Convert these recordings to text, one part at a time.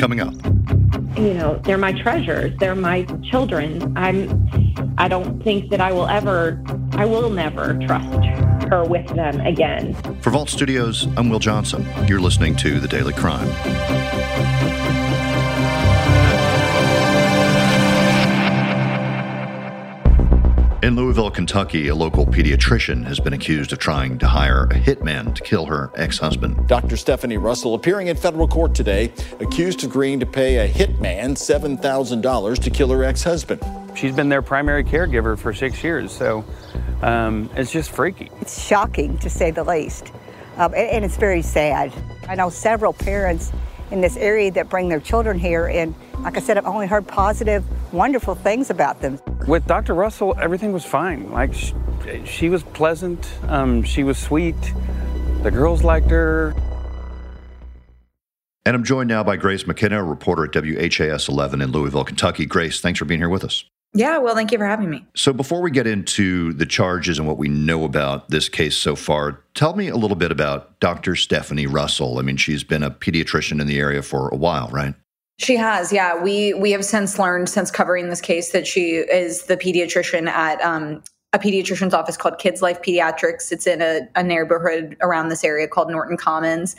coming up. They're my treasures. They're my children. I don't think that I will never trust her with them again. For Vault Studios, I'm Will Johnson. You're listening to The Daily Crime. In Louisville, Kentucky, a local pediatrician has been accused of trying to hire a hitman to kill her ex-husband. Dr. Stephanie Russell appearing in federal court today, accused of agreeing to pay a hitman $7,000 to kill her ex-husband. She's been their primary caregiver for 6 years, so it's just freaky. It's shocking, to say the least, and it's very sad. I know several parents in this area that bring their children here, and like I said, I've only heard positive, wonderful things about them. With Dr. Russell, everything was fine. Like, she was pleasant, she was sweet, the girls liked her. And I'm joined now by Grace McKenna, a reporter at WHAS 11 in Louisville, Kentucky. Grace, thanks for being here with us. Yeah, well, thank you for having me. So before we get into the charges and what we know about this case so far, tell me a little bit about Dr. Stephanie Russell. I mean, she's been a pediatrician in the area for a while, right? She has, yeah. We have since learned, since covering this case, that she is the pediatrician at a pediatrician's office called Kids Life Pediatrics. It's in a neighborhood around this area called Norton Commons.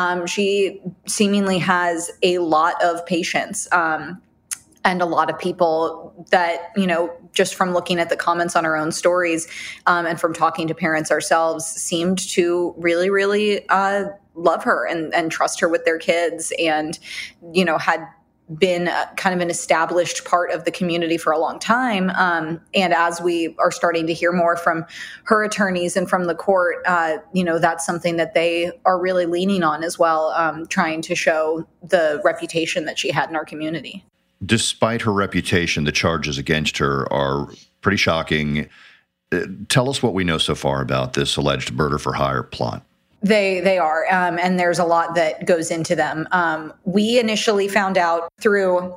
She seemingly has a lot of patients. And a lot of people that, just from looking at the comments on our own stories and from talking to parents ourselves, seemed to really, really love her and trust her with their kids and, had been kind of an established part of the community for a long time. And as we are starting to hear more from her attorneys and from the court, that's something that they are really leaning on as well, trying to show the reputation that she had in our community. Despite her reputation, the charges against her are pretty shocking. Tell us what we know so far about this alleged murder-for-hire plot. They are, and there's a lot that goes into them. We initially found out through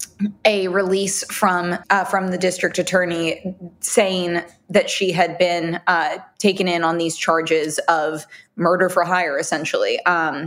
a release from the district attorney saying that she had been taken in on these charges of murder for hire, essentially.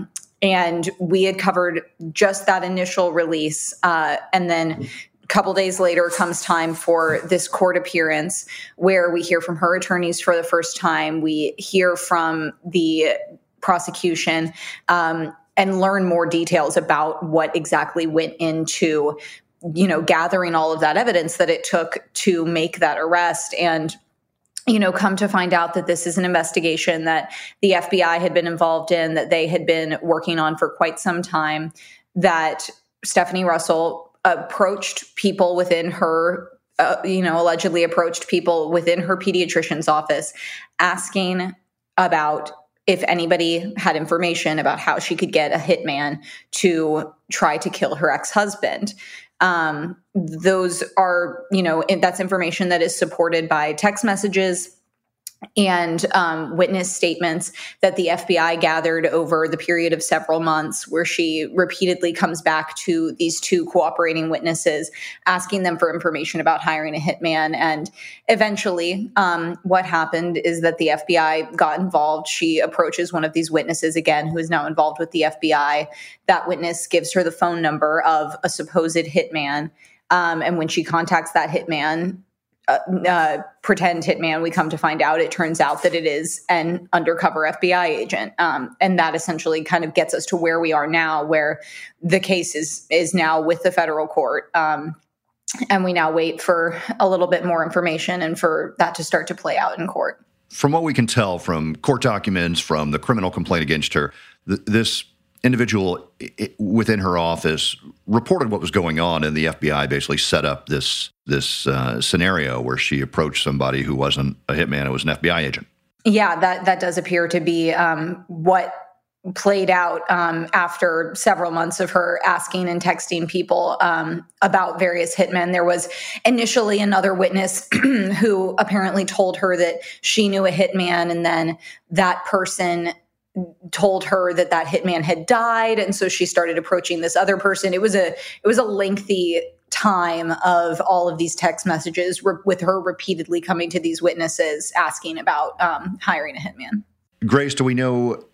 And we had covered just that initial release. And then a couple days later comes time for this court appearance where we hear from her attorneys for the first time. We hear from the prosecution and learn more details about what exactly went into, gathering all of that evidence that it took to make that arrest. And come to find out that this is an investigation that the FBI had been involved in, that they had been working on for quite some time, that Stephanie Russell approached people within her, allegedly approached people within her pediatrician's office, asking about if anybody had information about how she could get a hitman to try to kill her ex-husband. Those are, that's information that is supported by text messages and witness statements that the FBI gathered over the period of several months, where she repeatedly comes back to these two cooperating witnesses, asking them for information about hiring a hitman. And eventually, what happened is that the FBI got involved. She approaches one of these witnesses again, who is now involved with the FBI. That witness gives her the phone number of a supposed hitman. And when she contacts that hitman, pretend hitman, we come to find out, it turns out that it is an undercover FBI agent. And that essentially kind of gets us to where we are now, where the case is now with the federal court. And we now wait for a little bit more information and for that to start to play out in court. From what we can tell from court documents, from the criminal complaint against her, this individual within her office reported what was going on, and the FBI basically set up this scenario where she approached somebody who wasn't a hitman, it was an FBI agent. Yeah, that does appear to be what played out after several months of her asking and texting people about various hitmen. There was initially another witness who apparently told her that she knew a hitman, and then that person told her that hitman had died, and so she started approaching this other person. It was a lengthy time of all of these text messages with her repeatedly coming to these witnesses asking about hiring a hitman. Grace, do we know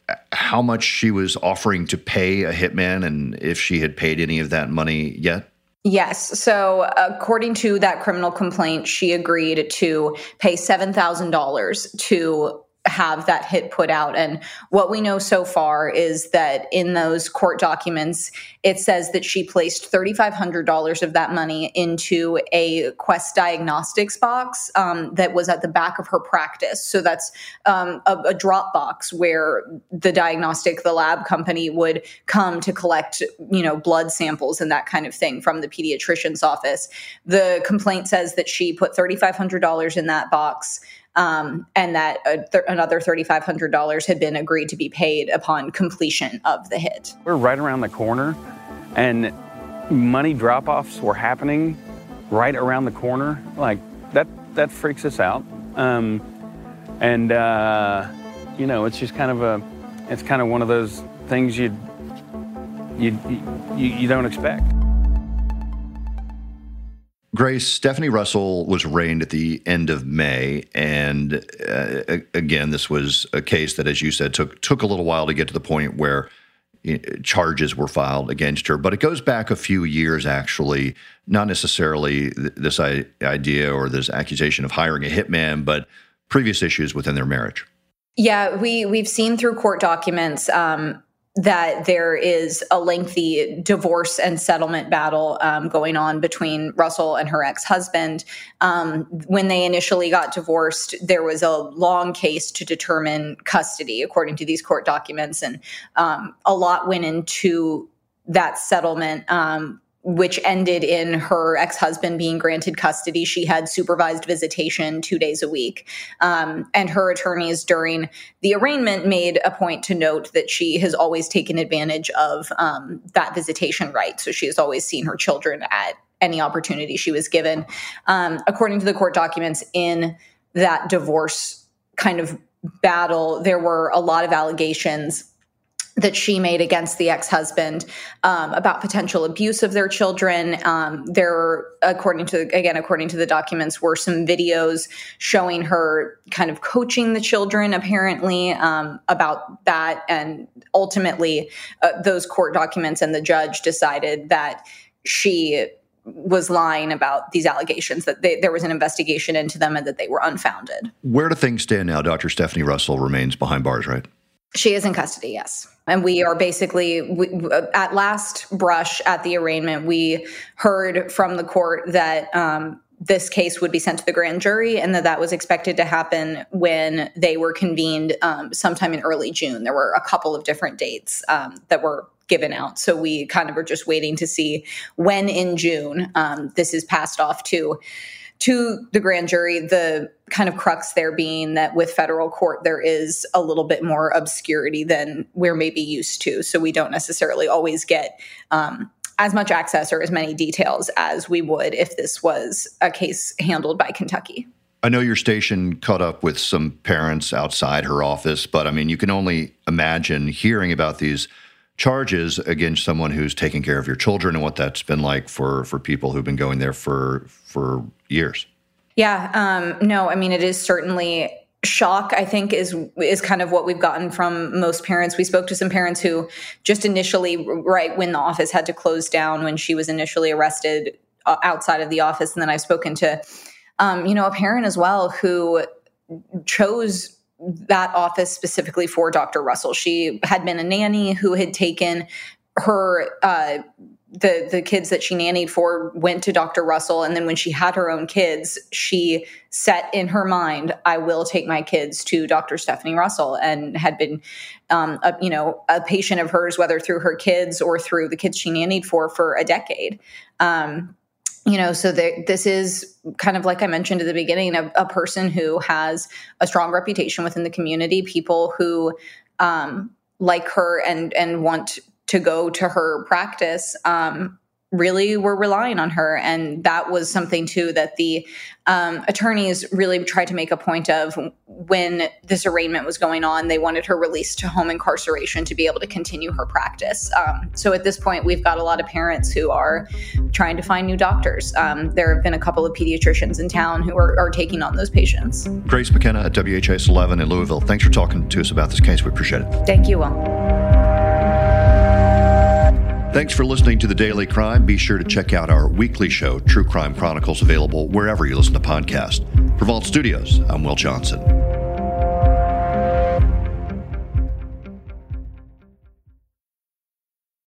how much she was offering to pay a hitman and if she had paid any of that money yet? Yes. So according to that criminal complaint, she agreed to pay $7,000 to have that hit put out. And what we know so far is that in those court documents, it says that she placed $3,500 of that money into a Quest Diagnostics box that was at the back of her practice. So that's a drop box where the lab company would come to collect, blood samples and that kind of thing from the pediatrician's office. The complaint says that she put $3,500 in that box. And that another $3,500 had been agreed to be paid upon completion of the hit. We're right around the corner, and money drop-offs were happening right around the corner. Like, that freaks us out. It's just kind of one of those things you don't expect. Grace, Stephanie Russell was arraigned at the end of May, and again, this was a case that, as you said, took a little while to get to the point where charges were filed against her. But it goes back a few years, actually, not necessarily this idea or this accusation of hiring a hitman, but previous issues within their marriage. Yeah, we've seen through court documents that there is a lengthy divorce and settlement battle going on between Russell and her ex-husband. When they initially got divorced, there was a long case to determine custody, according to these court documents, and a lot went into that settlement, which ended in her ex-husband being granted custody. She had supervised visitation 2 days a week. And her attorneys during the arraignment made a point to note that she has always taken advantage of that visitation right. So she has always seen her children at any opportunity she was given. According to the court documents, in that divorce kind of battle, there were a lot of allegations that she made against the ex-husband about potential abuse of their children. There, according to the documents, were some videos showing her kind of coaching the children, apparently, about that. And ultimately, those court documents and the judge decided that she was lying about these allegations, that there was an investigation into them and that they were unfounded. Where do things stand now? Dr. Stephanie Russell remains behind bars, right? She is in custody, yes. And we are basically, at last brush at the arraignment, we heard from the court that this case would be sent to the grand jury and that was expected to happen when they were convened sometime in early June. There were a couple of different dates that were given out. So we kind of are just waiting to see when in June this is passed off to the grand jury. The kind of crux there being that with federal court, there is a little bit more obscurity than we're maybe used to. So we don't necessarily always get as much access or as many details as we would if this was a case handled by Kentucky. I know your station caught up with some parents outside her office, but I mean, you can only imagine hearing about these charges against someone who's taking care of your children and what that's been like for people who've been going there for years. Yeah, no, I mean, it is certainly shock, I think, is kind of what we've gotten from most parents. We spoke to some parents who just initially, right when the office had to close down, when she was initially arrested outside of the office. And then I've spoken to, a parent as well who chose that office specifically for Dr. Russell. She had been a nanny who had taken her, the kids that she nannied for went to Dr. Russell. And then when she had her own kids, she set in her mind, I will take my kids to Dr. Stephanie Russell, and had been, a patient of hers, whether through her kids or through the kids she nannied for a decade. So this is kind of, like I mentioned at the beginning, a person who has a strong reputation within the community, people who like her and want to go to her practice. really were relying on her. And that was something too that the attorneys really tried to make a point of when this arraignment was going on. They wanted her released to home incarceration to be able to continue her practice. So at this point, we've got a lot of parents who are trying to find new doctors. There have been a couple of pediatricians in town who are taking on those patients. Grace McKenna at WHAS 11 in Louisville, thanks for talking to us about this case. We appreciate it. Thank you, Will. Thanks for listening to The Daily Crime. Be sure to check out our weekly show, True Crime Chronicles, available wherever you listen to podcasts. For Vault Studios, I'm Will Johnson.